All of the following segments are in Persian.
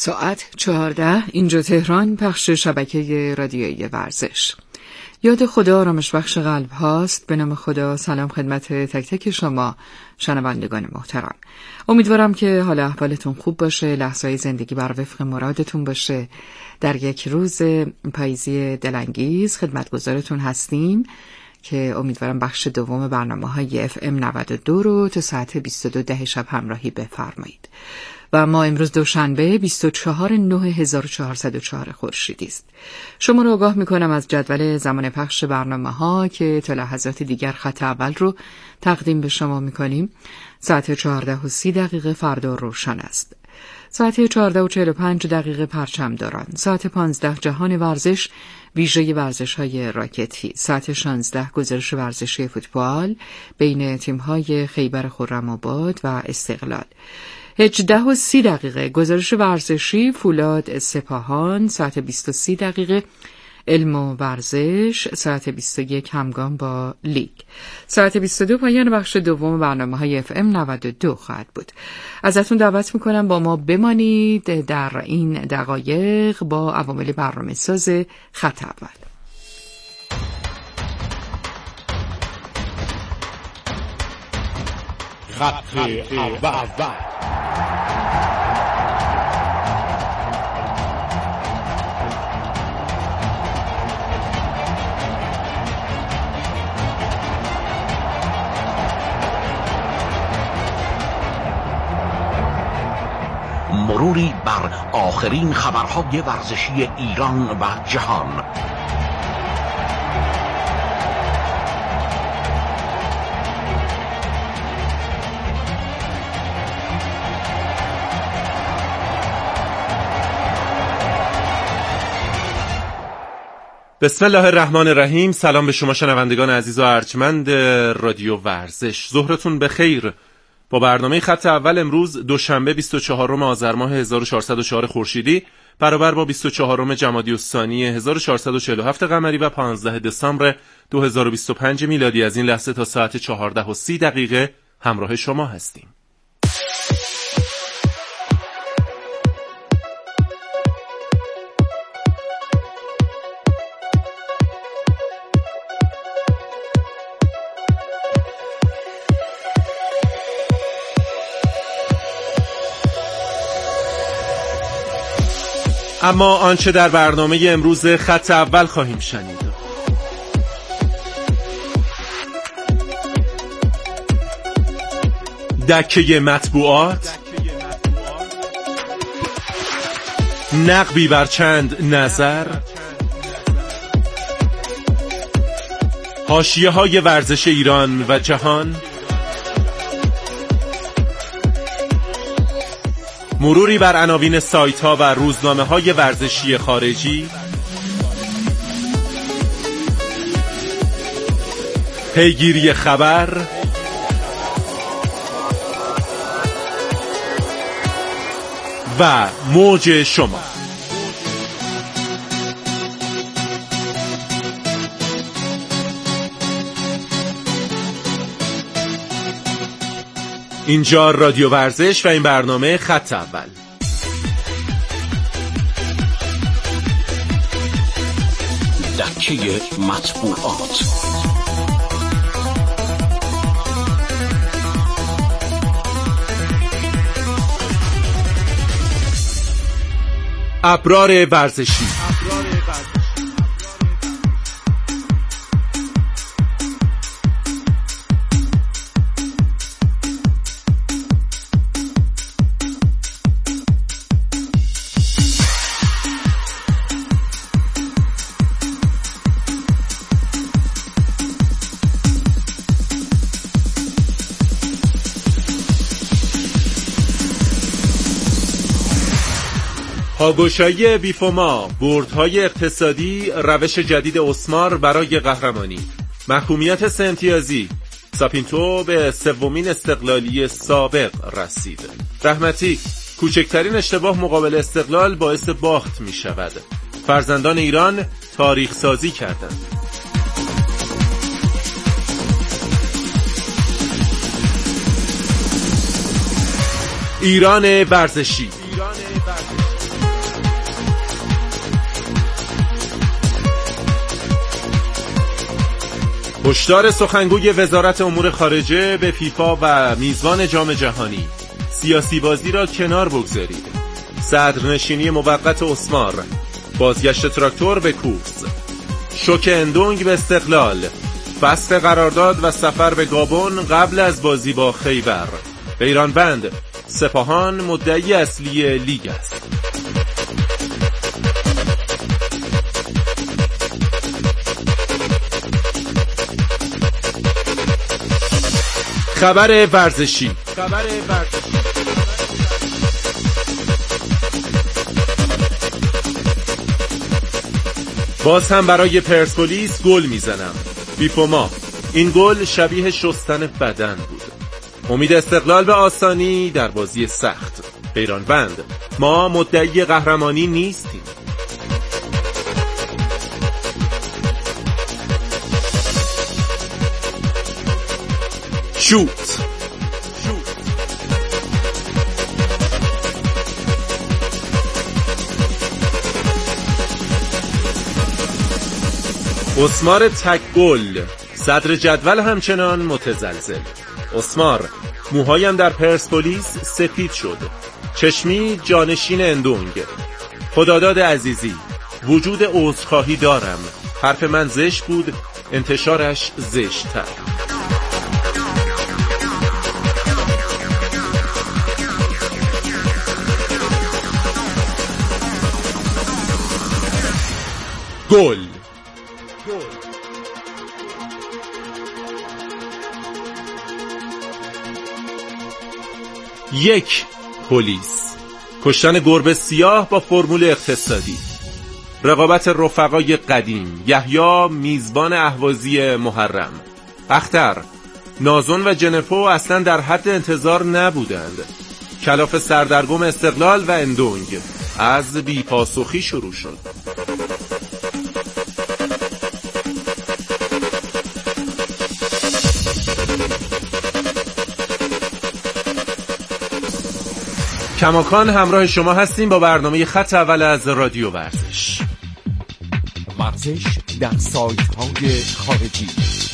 ساعت 14 اینجا تهران، پخش شبکه رادیویی ورزش. یاد خدا آرامش بخش قلب هاست. به نام خدا. سلام خدمت تک تک شما شنوندگان محترم. امیدوارم که حال احوالتون خوب باشه، لحظه‌های زندگی بر وفق مرادتون باشه. در یک روز پاییزی دلانگیز خدمتگزارتون هستیم که امیدوارم بخش دوم برنامه‌های FM 92 رو تا ساعت 22 شب همراهی بفرمایید. و ما امروز دوشنبه 24/9/1404 خورشیدی است. شما رو آگاه میکنم از جدول زمان پخش برنامه‌ها که تا لحظات دیگر خط اول رو تقدیم به شما میکنیم. ساعت 14:30 فردا روشن است. ساعت 14:45 پرچمداران. ساعت 15 جهان ورزش، ویژه ورزش‌های راکتی. ساعت 16 گزارش ورزشی فوتبال بین تیم‌های خیبر خرم‌آباد و استقلال. 18:30 گزارش ورزشی فولاد سپاهان. ساعت 20:30 علم و ورزش. ساعت 21 همگام با لیگ. ساعت 22 پایان بخش دوم برنامه‌های FM 92 خواهد بود. ازتون دعوت میکنم با ما بمانید در این دقایق با عوامل برنامه‌ساز خط اول. خط اول. مروری بر آخرین خبرهای ورزشی ایران و جهان. بسم الله الرحمن الرحیم. سلام به شما شنوندگان عزیز و ارجمند رادیو ورزش. ظهرتون بخیر. با برنامه خط اول امروز دوشنبه 24 آذر ماه 1404 خورشیدی برابر با 24 جمادی الثانی 1447 قمری و 15 دسامبر 2025 میلادی از این لحظه تا ساعت 14:30 همراه شما هستیم. اما آنچه در برنامه امروز خط اول خواهیم شنید: دکه مطبوعات، نقبی بر چند نظر، حاشیه‌های ورزش ایران و جهان، مروری بر عناوین سایت‌ها و روزنامه‌های ورزشی خارجی، پیگیری خبر و موج شما. اینجا رادیو ورزش و این برنامه خط اول. دکه مطبوعات. ابرار ورزشی. پاگوشایی بیفوما، بردهای اقتصادی، روش جدید اسمار برای قهرمانی، محکومیت 3 امتیازی، ساپینتو به 3مین استقلالی سابق رسید. رحمتی: کوچکترین اشتباه مقابل استقلال باعث باخت می شود. فرزندان ایران تاریخ سازی کردند. ایران ورزشی. هشدار سخنگوی وزارت امور خارجه به فیفا و میزبان جام جهانی: سیاسی بازی را کنار بگذارید. صدرنشینی موقت اسمار، بازگشت تراکتور به کورس، شوک اندونگ به استقلال، فسخ قرارداد و سفر به گابون قبل از بازی با خیبر. بیرانوند: سپاهان مدعی اصلی لیگ است. خبر ورزشی. باز هم برای پرسپولیس گل میزنم. بیپوما: این گل شبیه شستن بدن بود. امید استقلال به آسانی در بازی سخت. بیرانوند: ما مدعی قهرمانی نیستیم. شوت. اسمار تک گل، صدر جدول همچنان متزلزل. اسمار: موهایم در پرسپولیس سفید شد. چشمی جانشین اندونگ. خداداد عزیزی: وجود عذرخواهی دارم. حرف من زشت بود، انتشارش زشت‌تر. گل. یک پلیس. کشتن گربه سیاه با فرمول اقتصادی. رقابت رفقای قدیم. یحیی میزبان اهوازی محرم. اختر: نازون و جنپو اصلا در حد انتظار نبودند. کلاف سردرگم استقلال و اندونگ از بی‌پاسخی شروع شد. کماکان همراه شما هستیم با برنامه خط اول از رادیو ورزش. ورزش در سایت‌های خارجی.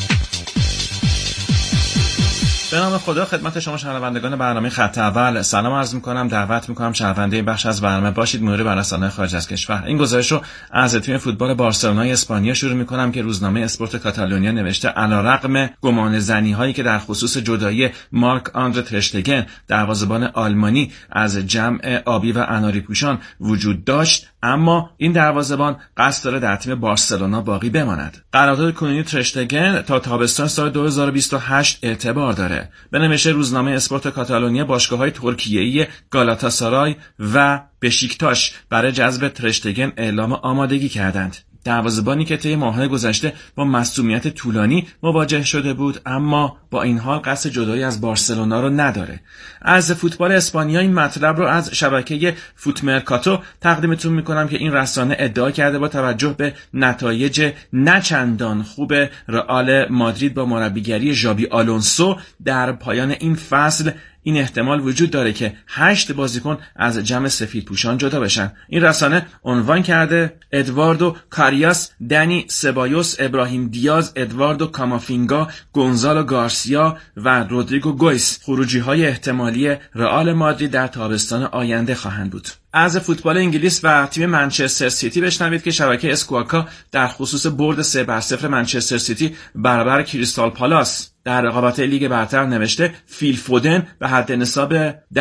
به نام خدا خدمت شما شنوندگان برنامه خط اول سلام عرض می‌کنم. دعوت می‌کنم شنونده این بخش از برنامه باشید. مورد بر رسانه‌های خارج از کشور. این گزارش رو از تیم فوتبال بارسلونای اسپانیا شروع می‌کنم که روزنامه اسپورت کاتالونیا نوشته علیرغم گمانه‌زنی‌هایی که در خصوص جدایی مارک آندره ترشتگن دروازه‌بان آلمانی از جمع آبی و اناری پوشان وجود داشت، اما این دروازه‌بان قصد داره در تیم بارسلونا باقی بماند. قرارداد کنونی ترشتگن تا تابستان سال 2028 اعتبار داره. به نوشته روزنامه اسپورت کاتالونیا باشگاه‌های ترکیه‌ای گالاتاسارای و بشیکتاش برای جذب ترشتگن اعلام آمادگی کردند. دروازه‌بانی که طی ماه‌های گذشته با مصدومیت طولانی مواجه شده بود، اما با این حال قصد جدایی از بارسلونا رو نداره. از فوتبال اسپانیا این مطلب رو از شبکه فوت مرکاتو تقدیمتون میکنم که این رسانه ادعا کرده با توجه به نتایج نچندان خوب رئال مادرید با مربیگری ژابی آلونسو در پایان این فصل این احتمال وجود داره که 8 بازیکن از جمع سفیدپوشان جدا بشن. این رسانه عنوان کرده ادواردو کاریاس، دنی سبایوس، ابراهیم دیاز، ادواردو کامافینگا، گونزالو گارسیا و رودریگو گویس خروجی‌های احتمالی رئال مادرید در تابستان آینده خواهند بود. از فوتبال انگلیس و تیم منچستر سیتی بشنوید که شبکه اسکواکا در خصوص برد 3-0 منچستر سیتی برابر کریستال پالاس در رقابت لیگ برتر نوشته فیل فودن به حد نصاب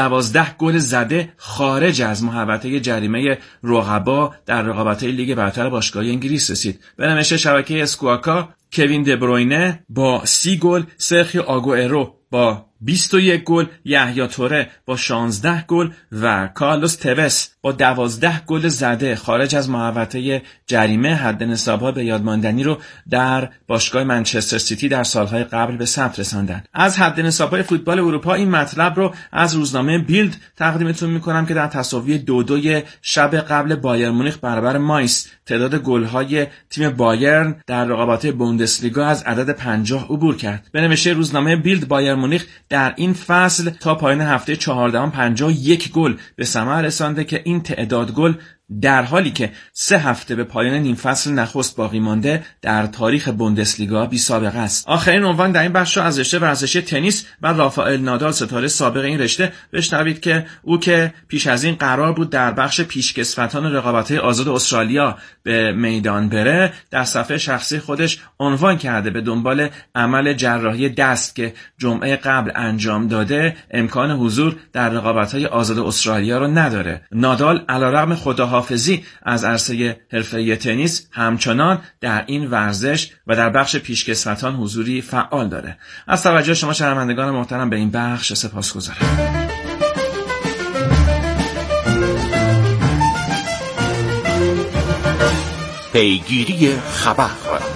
12 گل زده خارج از محوطه جریمه رقبا در رقابت لیگ برتر باشگاه انگلیس رسید. به نوشته شبکه اسکواکا کوین دبروینه با 30 گل، سرخیو آگوئرو با 21 گل، یحیی توره با 16 گل و کارلوس توس با 12 گل زده خارج از محوطه جریمه حد نصاب‌ها به یادماندنی رو در باشگاه منچستر سیتی در سالهای قبل به ثبت رساندند. از حد نصاب‌های فوتبال اروپا این مطلب رو از روزنامه بیلد تقدیمتون می‌کنم که در تساوی 2-2 شب قبل بایر مونیخ برابر مایس تعداد گل‌های تیم بایرن در رقابت بوندسلیگا از عدد 50 عبور کرد. به نوشته روزنامه بیلد بایر مونیخ در این فصل تا پایان هفته 14 51 گل به ثمر رسانده که این تعداد گل در حالی که 3 هفته به پایان نیم فصل نخست باقی مانده در تاریخ بوندسلیگا بی سابقه است. آخرین عنوان در این بخش را از رشته ورزشی تنیس و رافائل نادال ستاره سابق این رشته بشنوید که او که پیش از این قرار بود در بخش پیشکسوتان رقابت‌های آزاد استرالیا به میدان بره، در صفحه شخصی خودش عنوان کرده به دنبال عمل جراحی دست که جمعه قبل انجام داده امکان حضور در رقابت‌های آزاد استرالیا را نداره. نادال علیرغم خداحافظی از عرصه حرفه‌ای تنیس همچنان در این ورزش و در بخش پیشکسوتان حضوری فعال داره. از توجه شما شنوندگان محترم به این بخش سپاسگزارم. پیگیری خبر.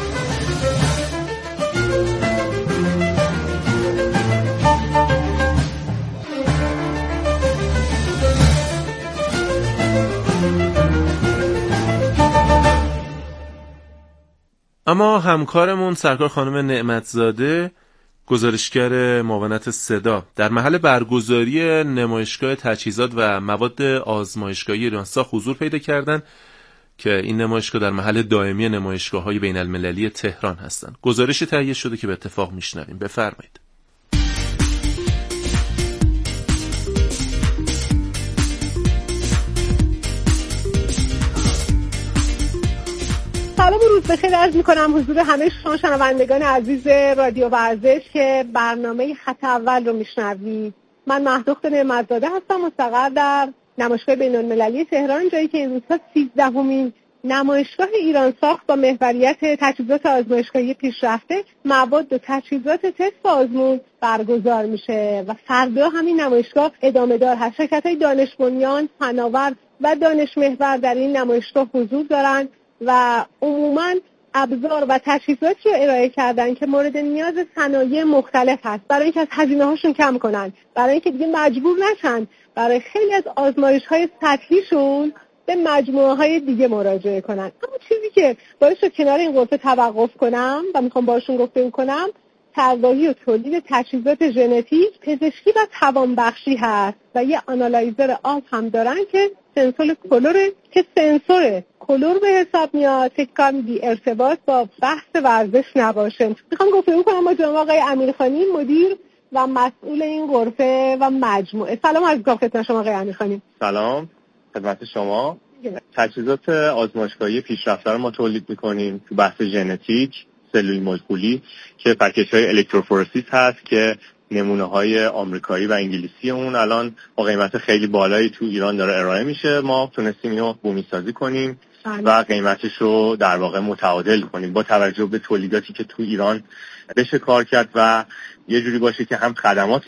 اما همکارمون سرکار خانم نعمتزاده، گزارشگر معاونت صدا، در محل برگزاری نمایشگاه تجهیزات و مواد آزمایشگاهی ایرانساخت حضور پیدا کردند که این نمایشگاه در محل دائمی نمایشگاه‌های بین‌المللی تهران هستند. گزارشی تهیه شده که به اتفاق میشنویم. بفرمایید. سلام و روز بخیر عرض می‌کنم حضور همه شما شنوندگان عزیز رادیو ورزش که برنامه خط اول رو میشنوید. من مهدوخت نعمتزاده هستم، مستقر در نمایشگاه بین‌المللی تهران، جایی که این روزها 13مین نمایشگاه ایرانساخت با محوریت تجهیزات آزمایشگاهی پیشرفته، مواد و تجهیزات تست و آزمون برگزار میشه و فردا همین نمایشگاه ادامه دار هست. شرکت‌های دانش بنیان، فناور و دانش محور در این نمایشگاه حضور دارند و عموماً ابزار و تجهیزاتی رو ارائه کردن که مورد نیاز صنایع مختلف هست، برای اینکه از هزینه‌هاشون کم کنن، برای اینکه دیگه مجبور نشن برای خیلی از آزمایش‌های سطحیشون به مجموعه‌های دیگه مراجعه کنن. اما چیزی که باعث شد کنار این غرفه توقف کنم و میخوام باشون گفتگو کنم، طراحی و تولید تجهیزات ژنتیک، پزشکی و توانبخشی هست و یه آنالایزر آب هم دارن که سنسور کلوره که سنسور کلور به حساب میاد. فکر کنم بی ارتباط با بحث ورزش نباشه. میخوام گفتگو کنم با جناب آقای امیرخانی، مدیر و مسئول این غرفه و مجموعه. سلام عرض می‌کنم خدمت شما آقای امیرخانی. سلام خدمت شما. تجهیزات آزمایشگاهی پیشرفته رو ما تولید می‌کنیم تو بحث ژنتیک، سلول مولکولی که پکیج‌های الکتروفورسیس هست که نمونه‌های آمریکایی و انگلیسی اون الان با قیمت خیلی بالایی تو ایران داره ارائه میشه. ما تونستیم اینو بومی‌سازی کنیم و قیمتش رو در واقع متعادل کنیم با توجه به تولیداتی که تو ایران بشه کار کرد و یه جوری باشه که هم خدمات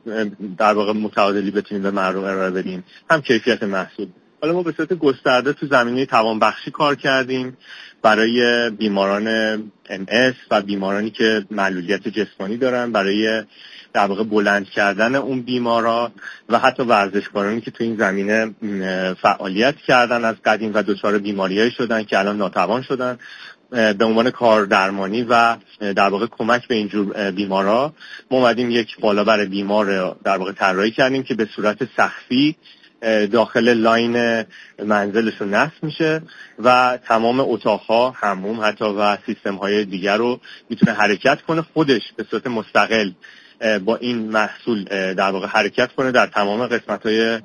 در واقع متعادلی بتونیم به مردم ارائه بدیم، هم کیفیت محصول. حالا ما به صورت گسترده تو زمینه توانبخشی کار کردیم برای بیماران MS و بیمارانی که معلولیت جسمانی دارن، برای در واقع بلند کردن اون بیمارا و حتی ورزشکارانی که تو این زمینه فعالیت کردن از قدیم و دچار بیماریایی شدن که الان ناتوان شدن، به عنوان کار درمانی و در واقع کمک به اینجور بیمارا ما اومدیم یک بالابر بیمار در واقع طراحی کردیم که به صورت سخفی داخل لاین منزلشون نصب میشه و تمام اتاقها، حموم حتی و سیستم‌های دیگر رو میتونه حرکت کنه، خودش به صورت مستقل با این محصول در واقع حرکت کنه در تمام قسمت‌های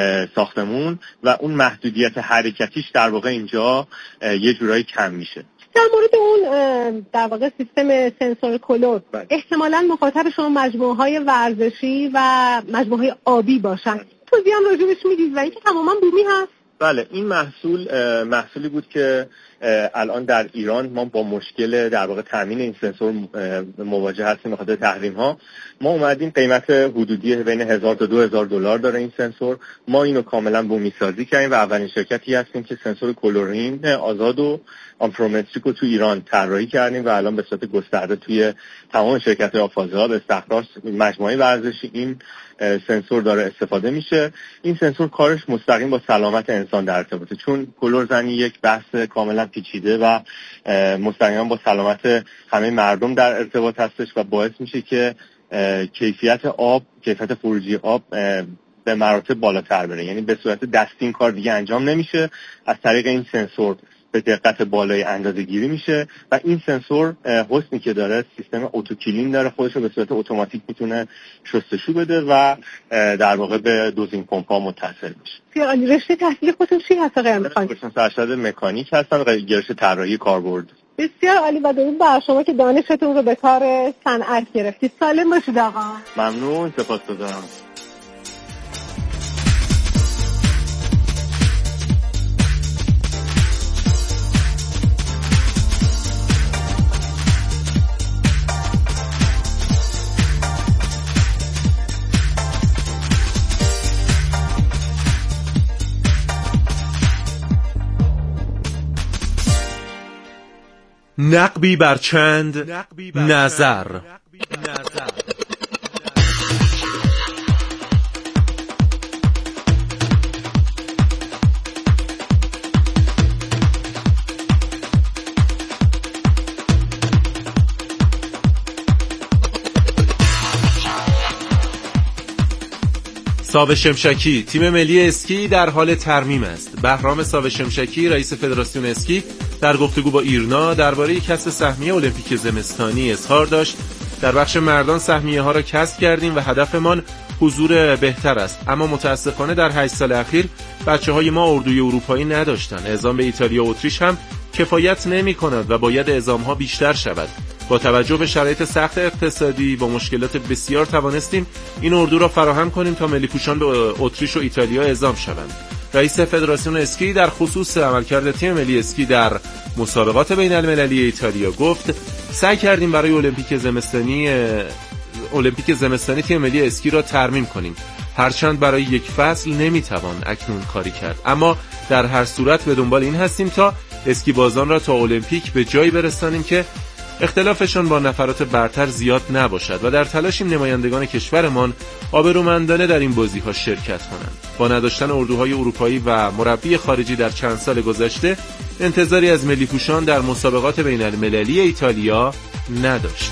ساختمون و اون محدودیت حرکتیش در واقع اینجا یه جورایی کم میشه. در مورد اون در واقع سیستم سنسور کلور، احتمالاً مخاطب شما مجموعه‌های ورزشی و مجموعه‌های آبی باشن. توضیح هم راجبش میدید و اینکه تماما بومی هست؟ بله، این محصولی بود که الان در ایران ما با مشکل در واقع تامین این سنسور مواجه هستیم به خاطر تحریم ها. ما اومدیم قیمت حدودی بین 1000 تا 2000 دلار داره این سنسور. ما اینو کاملا بومی سازی کردیم و اولین شرکتی هستیم که سنسور کلورین آزاد و آمپرومتریک رو تو ایران طراحی کردیم و الان به صورت گسترده توی تمام شرکت‌های آفازها به استخراج مجموعه ورزشی این سنسور داره استفاده میشه. این سنسور کارش مستقیم با سلامت انسان در ارتباطه، چون کلورزنی یک بحث کاملا پیچیده و مستقیما با سلامت همه مردم در ارتباط هستش و باعث میشه که کیفیت آب، کیفیت خروجی آب به مراتب بالاتر بره. یعنی به صورت دستی این کار دیگه انجام نمیشه، از طریق این سنسور به دقت بالای اندازه‌گیری میشه و این سنسور حسنی که داره سیستم اتوکلین داره، خودش رو به صورت اتوماتیک میتونه شستشو بده و در واقع به دوزینگ پمپ‌ها متصل میشه. رشته تحصیلی خودتون چی هست آقای امیرخان؟ ارشد مکانیک هستم، گرایش طراحی کاربرد. بسیار عالی و درود بر شما که دانشتون رو به کار صنعت گرفتید. سالم باشید آقا. ممنون، سپاسگزارم. نقبی بر چند نظر. ساوه شمشکی تیم ملی اسکی در حال ترمیم است. بهرام ساوه شمشکی رئیس فدراسیون اسکی در گفتگو با ایرنا درباره کسب سهمیه المپیک زمستانی اظهار داشت: در بخش مردان سهمیه ها را کسب کردیم و هدفمان حضور بهتر است، اما متاسفانه در 8 سال اخیر بچه‌های ما اردوی اروپایی نداشتن. اعزام به ایتالیا و اتریش هم کفایت نمی‌کند و باید اعزام‌ها بیشتر شود. با توجه به شرایط سخت اقتصادی با مشکلات بسیار توانستیم این اردو را فراهم کنیم تا ملی پوشان به اتریش و ایتالیا اعزام شوند. رئیس فدراسیون اسکی در خصوص عملکرد تیم ملی اسکی در مسابقات بین المللی ایتالیا گفت: سعی کردیم برای المپیک زمستانی تیم ملی اسکی را ترمیم کنیم، هرچند برای یک فصل نمیتوان اکنون کاری کرد، اما در هر صورت به دنبال این هستیم تا اسکی بازان را تا المپیک به جایی برسانیم که اختلافشان با نفرات برتر زیاد نباشد و در تلاشیم نمایندگان کشورمان آبرومندانه در این بازی‌ها شرکت کنند. با نداشتن اردوهای اروپایی و مربی خارجی در چند سال گذشته انتظاری از ملی پوشان در مسابقات بین المللی ایتالیا نداشت.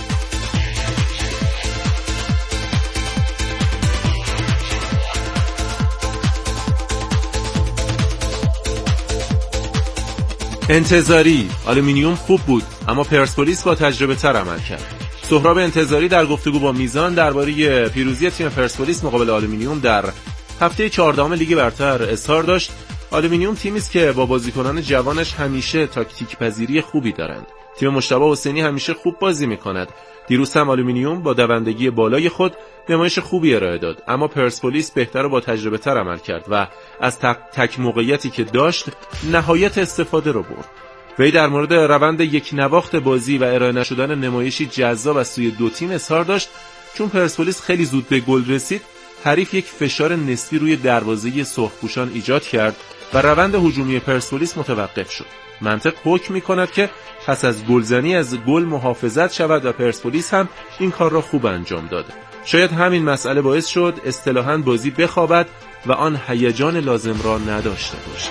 انتظاری آلومینیوم خوب بود، اما پرسپولیس با تجربه تر عمل کرد. سهراب انتظاری در گفتگو با میزان درباره پیروزی تیم پرسپولیس مقابل آلومینیوم در هفته 14 لیگ برتر اظهار داشت: آلومینیوم تیمی است که با بازیکنان جوانش همیشه تاکتیک پذیری خوبی دارند. تیم مجتبی حسینی همیشه خوب بازی می‌کند. دیروز هم آلومینیوم با دوندگی بالای خود نمایش خوبی ارائه داد، اما پرسپولیس بهتر و با تجربه تر عمل کرد و از تک موقعیتی که داشت نهایت استفاده رو برد. وی در مورد روند یک نواخت بازی و ارائه نشدن نمایشی جذاب از سوی دو تیم اظهار داشت: چون پرسپولیس خیلی زود به گل رسید، حریف یک فشار نسبی روی دروازه سرخپوشان ایجاد کرد و روند هجومی پرسپولیس متوقف شد. منطق حکم می‌کند که پس از گلزنی از گل محافظت شود و پرسپولیس هم این کار را خوب انجام داد. شاید همین مسئله باعث شد اصطلاحاً بازی بخوابد و آن هیجان لازم را نداشته باشد.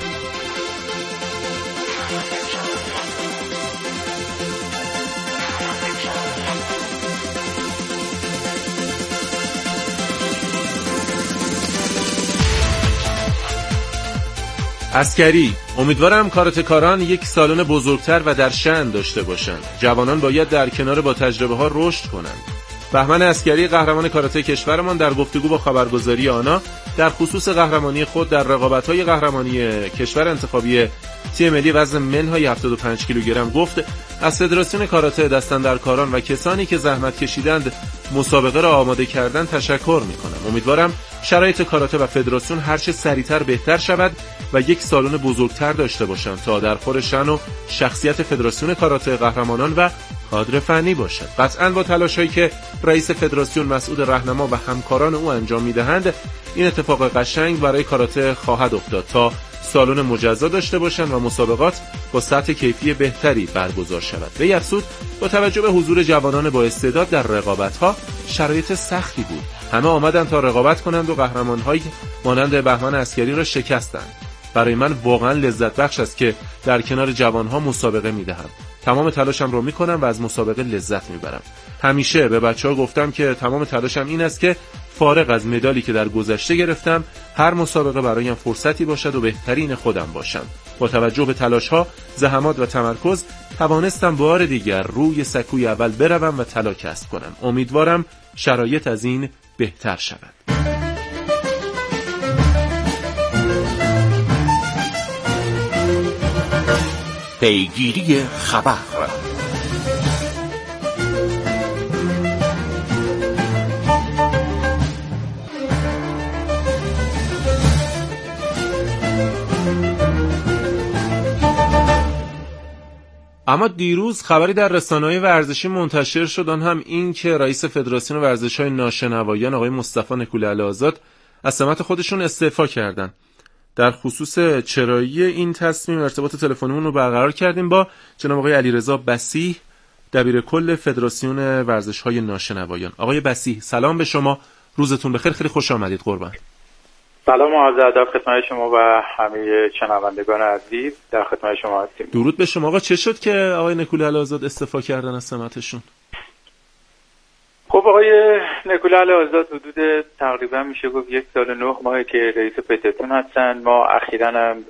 عسکری: امیدوارم کاراتکاران یک سالن بزرگتر و در شأن داشته باشند. جوانان باید در کنار با تجربه ها رشد کنند. بهمن عسکری قهرمان کاراته کشورمان در گفتگو با خبرگزاری آنا در خصوص قهرمانی خود در رقابت‌های قهرمانی کشور انتخابی تیم ملی وزن منهای 75 کیلوگرم گفت: از فدراسیون کاراته دستاندرکاران و کسانی که زحمت کشیدند مسابقه را آماده کردن تشکر می‌کنم. امیدوارم شرایط کاراته و فدراسیون هرچه سریعتر بهتر شود و یک سالن بزرگتر داشته باشند تا در خور شأن و شخصیت فدراسیون کاراته قهرمانان و کادر فنی باشد. قطعاً با تلاش‌هایی که رئیس فدراسیون مسعود رهنما و همکاران او انجام می‌دهند این اتفاق قشنگ برای کاراته خواهد افتاد تا سالن مجزا داشته باشند و مسابقات با سطح کیفی بهتری برگزار شود. به افزود با توجه به حضور جوانان با استعداد در رقابت‌ها شرایط سختی بود. همه آمدند تا رقابت کنند و قهرمان‌هایی مانند بهمن عسکری را شکستند. برای من واقعا لذت بخش است که در کنار جوانها مسابقه می‌دهم. تمام تلاشم رو میکنم و از مسابقه لذت میبرم. همیشه به بچه‌ها گفتم که تمام تلاشم این است که فارغ از مدالی که در گذشته گرفتم، هر مسابقه برایم فرصتی باشد و بهترین خودم باشم. با توجه به تلاش‌ها، زحمات و تمرکز توانستم بار دیگر روی سکوی اول بروم و طلا کسب کنم. امیدوارم شرایط از این بهتر شود. پیگیری خبر. اما دیروز خبری در رسانه‌های ورزشی منتشر شد، آن هم این که رئیس فدراسیون ورزش‌های ناشنوایان آقای مصطفی نکوله آزاد از سمت خودشون استعفا کردن. در خصوص چرایی این تصمیم ارتباط تلفنیمون رو برقرار کردیم با جناب آقای علیرضا بسیح، دبیر کل فدراسیون ورزش‌های ناشنوایان. آقای بسیح، سلام به شما، روزتون بخیر، خیلی خوش آمدید قربان. سلام و عرض ادب خدمت شما و همه شنوندگان عزیز، در خدمت شما هستیم. درود به شما. آقا چه شد که آقای نکوله آزاد استعفا کردن از سمتشون؟ خب آقای نکوله آزاد حدود تقریبا میشه گفت 1 سال و 9 ماهه که رئیس فدراسیون هستن. ما اخیراً هم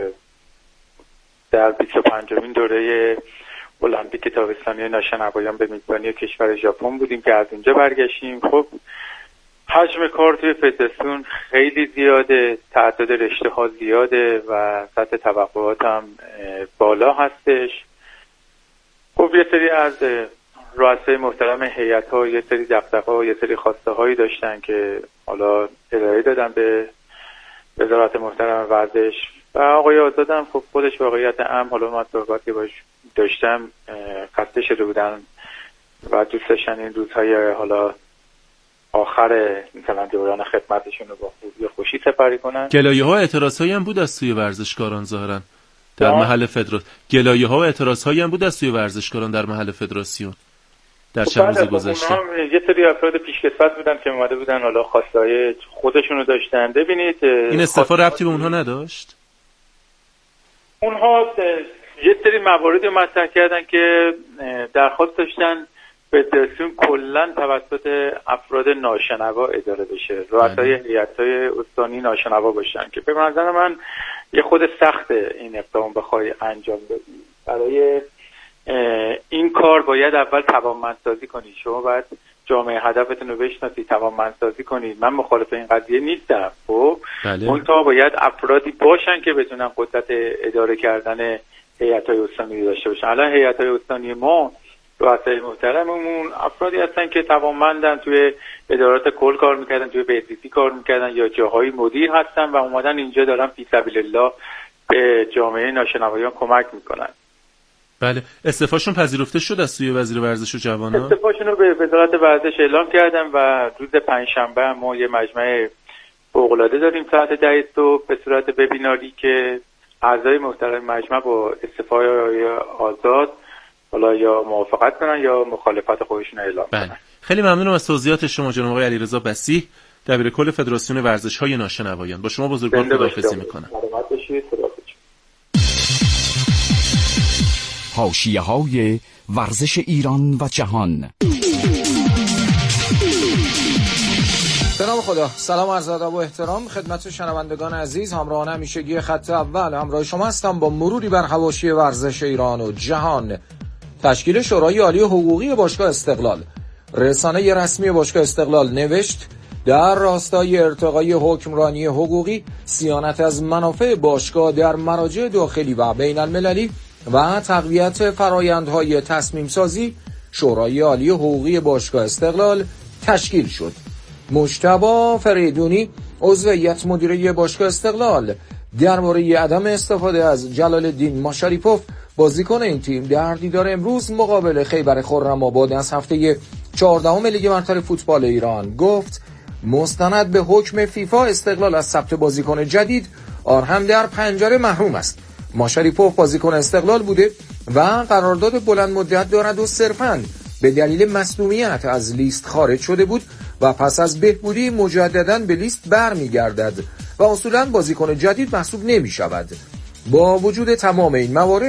در 25مین دوره المپیک تابستانی ناشنوایان به میزبانی کشور ژاپن بودیم که از اونجا برگشتیم. خب حجم کار توی فدراسیون خیلی زیاده، تعداد رشته ها زیاده و سطح توقعات هم بالا هستش. خب یه سری از رؤسای محترم هیئت ها یه سری دغدغه ها، یه سری خواسته هایی داشتن که حالا ارائه دادن به وزارت محترم ورزش و آقای آزاد هم خب خودش واقعیت امر، حالا من صحبتی باش داشتم، خسته شده بودن و دوست داشتن این روزهای حالا آخر مثلا دوران خدمتشون رو با خوبی و خوشی سپری کنن. گلایه‌ها و اعتراض‌هایی هم بود از سوی ورزشکاران ظاهراً در محل فدراسیون. گلایه‌ها و اعتراض‌هایی هم بود از سوی ورزشکاران در محل فدراسیون در چند روز گذشته. یه سری افراد پیشکسوت بودن که اومده بودن، حالا خواستای خودشون رو داشتن. ببینید این استعفا ربطی به اونها نداشت. اونها یه سری مواردی مطرح کردن که درخواست داشتن فدراسیون کلا توسط افراد ناشنوا اداره بشه، رؤسای هیئت‌های استانی ناشنوا باشن که به نظر من یه خود سخته این اقدام بخوای انجام بدی. برای این کار باید اول توانمندسازی کنی. شما باید جامعه هدفتون رو بشناسی، توانمندسازی کنید. من مخالف این قضیه نیستم، خب منتها باید افرادی باشن که بتونن قدرت اداره کردن هیئت‌های استانی داشته باشن. الان هیئت‌های استانی ما رؤسای محترممون افرادی هستن که توانمندن، توی ادارات کل کار میکردن، توی بهزیستی کار میکردن یا جاهای مدیر هستن و اومدن اینجا دارن فی سبیل الله به جامعه ناشنوایان کمک میکنن. بله، استعفاشون پذیرفته شد از سوی وزیر ورزش و جوانان؟ استعفاشون رو به وزارت ورزش اعلام کردن و روز پنجشنبه ما یه مجمع فوق‌العاده داریم ساعت 10 صبح به صورت وبیناری که اعضای محترم مجمع با استعفای آزاد حالا یا موافقت کنن یا مخالفت خودشون اعلام کنن. خیلی ممنونم از توضیحات شما جناب آقای علیرضا بسیح، دبیر کل فدراسیون ورزش‌های ناشنوایان. با شما بزرگوار خداحافظی می‌کنم. حاشیه‌های ورزش ایران و جهان. به نام خدا، سلام عرض ادب و احترام خدمت شنوندگان عزیز. همراهان همیشگی خط اول همراه شما هستم با مروری بر حواشی ورزش ایران و جهان. تشکیل شورای عالی حقوقی باشگاه استقلال. رسانه رسمی باشگاه استقلال نوشت در راستای ارتقای حکمرانی حقوقی، صیانت از منافع باشگاه در مراجع داخلی و بین المللی و تقویت فرایندهای تصمیم سازی، شورای عالی حقوقی باشگاه استقلال تشکیل شد. مجتبی فریدونی عضو هیئت مدیره باشگاه استقلال درباره عدم استفاده از جلال الدین ماشاریپوف بازیکن این تیم در دیدار امروز مقابل خیبر خرم‌آباد از هفته 14 لیگ برتر فوتبال ایران گفت مستند به حکم فیفا استقلال از ثبت بازیکن جدید آن هم در پنجره محروم است. ماشاریپوف بازیکن استقلال بوده و قرارداد بلند مدت دارد و صرفاً به دلیل مصدومیت از لیست خارج شده بود و پس از بهبودی مجدداً به لیست برمیگردد و اصولاً بازیکن جدید محسوب نمی شود. با وجود تمام این موارد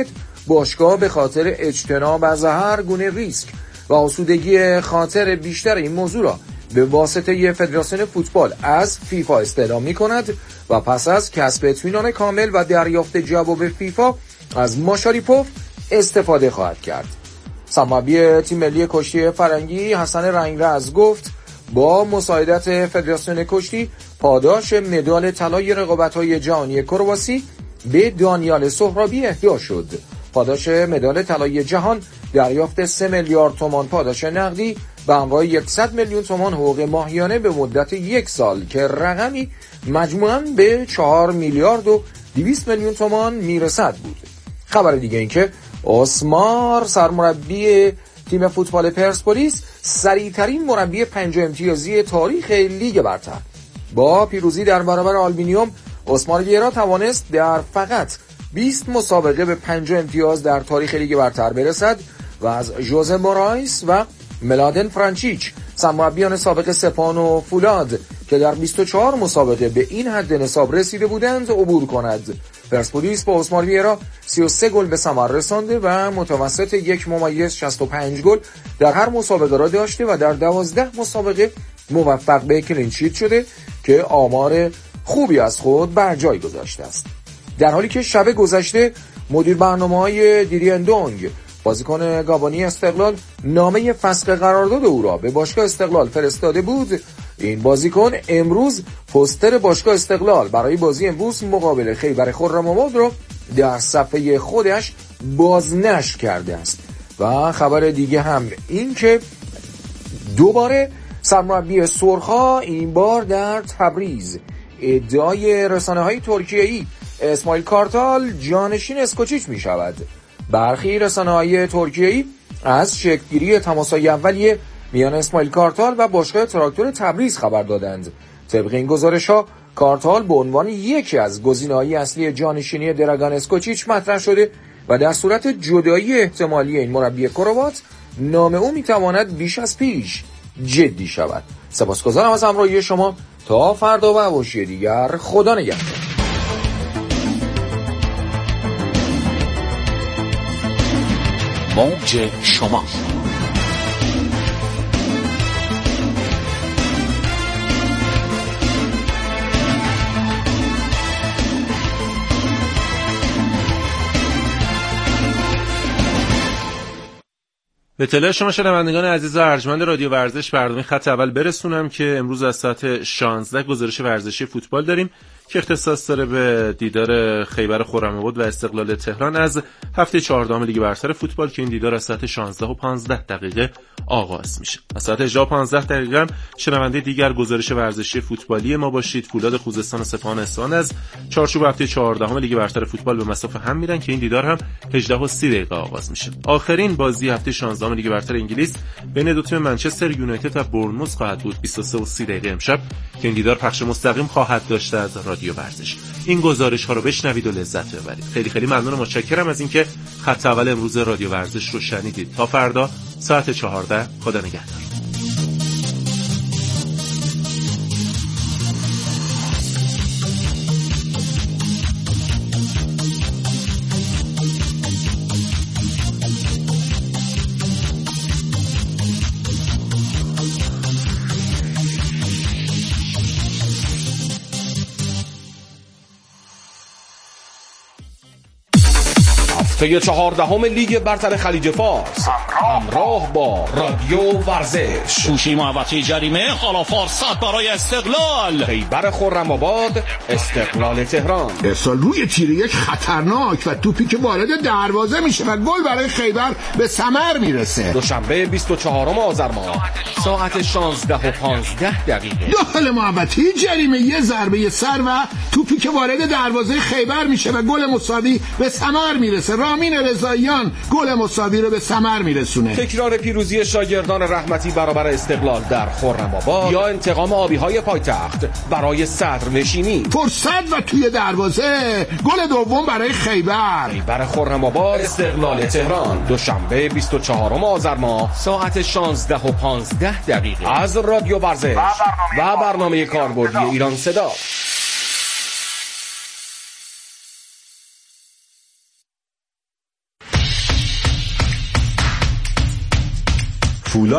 باشگاه به خاطر اجتناب از هر گونه ریسک و آسودگی خاطر بیشتر این موضوع را به واسطه فدراسیون فوتبال از فیفا استعلام می‌کند و پس از کسب اطمینان کامل و دریافت جواب فیفا از ماشاریپوف استفاده خواهد کرد. سرمربی تیم ملی کشتی فرنگی حسن رنگرز گفت با مساعدت فدراسیون کشتی پاداش مدال طلای رقابت‌های جهانی کرواسی به دانیال سهرابی اهدا شد. پاداش مدال طلای جهان دریافت 3 میلیارد تومان پاداش نقدی به همراه 100 میلیون تومان حقوق ماهیانه به مدت 1 سال که رقمی مجموعاً به 4 میلیارد و 200 میلیون تومان میرسد بود. خبر دیگه این که اسمار سرمربی تیم فوتبال پرسپولیس سریعترین مربی 5 امتیازی تاریخ لیگ برتر با پیروزی در برابر آلبینیوم، اسمار ویرا توانست در فقط 20 مسابقه به 5 امتیاز در تاریخ لیگ برتر برسد و از ژوزه مورایس و ملادن فرانچیچ سرمربیان سابق سپان و فولاد که در 24 مسابقه به این حد نصاب رسیده بودند عبور کند. پرسپولیس با اسمار ویرا 33 گل به ثمر رسانده و متوسط 1.65 گل در هر مسابقه را داشته و در 12 مسابقه موفق به کلین شیت شده که آمار خوبی از خود بر جای گذاشته است. در حالی که شب گذشته مدیر برنامه‌های دیرین دونگ بازیکن گابونی استقلال نامه فسخ قرارداد او را به باشگاه استقلال فرستاده بود، این بازیکن امروز پوستر باشگاه استقلال برای بازی امروز مقابل خیبر خرم‌آباد را در صفحه خودش بازنشر کرده است. و خبر دیگه هم این که دوباره سرمربی سرخا این بار در تبریز ادعای رسانه‌های ترکیه‌ای اسماعیل کارتال جانشین اسکوچیچ می شود. برخی رسانه‌های ترکیه‌ای از شکل‌گیری تماس‌های اولیه میان اسماعیل کارتال و باشگاه تراکتور تبریز خبر دادند. طبق این گزارش‌ها کارتال به عنوان یکی از گزینه‌های اصلی جانشینی دراگان اسکوچیچ مطرح شده و در صورت جدایی احتمالی این مربی کروات نام او می‌تواند بیش از پیش جدی شود. سپاسگزارم از همراهی شما. تا فردا و حواشی دیگر، خدا نگهدار. موج شما. به اطلاع شما شنوندگان عزیز و ارجمند رادیو ورزش برنامه خط اول برسونم که امروز از ساعت 16 گزارش ورزشی فوتبال داریم که اختصاص داره به دیدار خیبر خرم‌آباد و استقلال تهران از هفته 14 لیگ برتر فوتبال که این دیدار از ساعت 16:15 آغاز میشه. از ساعت 18:15 شنونده دیگر گزارش ورزشی فوتبالی ما باشید. فولاد خوزستان و سپاهان اصفهان از چارچوب هفته 14 لیگ برتر فوتبال به مسافه هم میرن که این دیدار هم 18:30 آغاز میشه. آخرین بازی هفته 16 لیگ برتر انگلیس بین دو تیم منچستر یونایتد و بورنموث خواهد بود 23:30 امشب که این دیدار پخش مستقیم خواهد داشت از رادیو ورزش. این گزارش ها رو بشنوید و لذت ببرید. خیلی خیلی ممنون و متشکرم از اینکه خط اول امروز رادیو ورزش رو شنیدید. تا فردا ساعت 14 خدا نگهدار. هفته 14 لیگ برتر خلیج فارس همراه با رادیو ورزش. توشی محوطه جریمه حالا فرصت برای استقلال. خیبر خرم‌آباد استقلال تهران. ارسال روی تیره یک خطرناک و توپی که وارد دروازه میشه و گل برای خیبر به ثمر میرسه. دوشنبه 24 آذر ماه ساعت 16:15 داخل محوطه جریمه یه ضربه سر و توپی که وارد دروازه خیبر میشه و گل مساوی به ثمر میرسه. رامین رضاییان گل مساوی رو به ثمر میرسونه. تکرار پیروزی شاگردان رحمتی برابر استقلال در خرم‌آباد یا انتقام آبی‌های پایتخت برای صدرنشینی. فرصت و توی دروازه گل دوم برای خیبر. خیبر خرم‌آباد استقلال تهران دوشنبه 24 آذر ماه ساعت 16:15 از رادیو ورزش و برنامه کاربردی ایران صدا.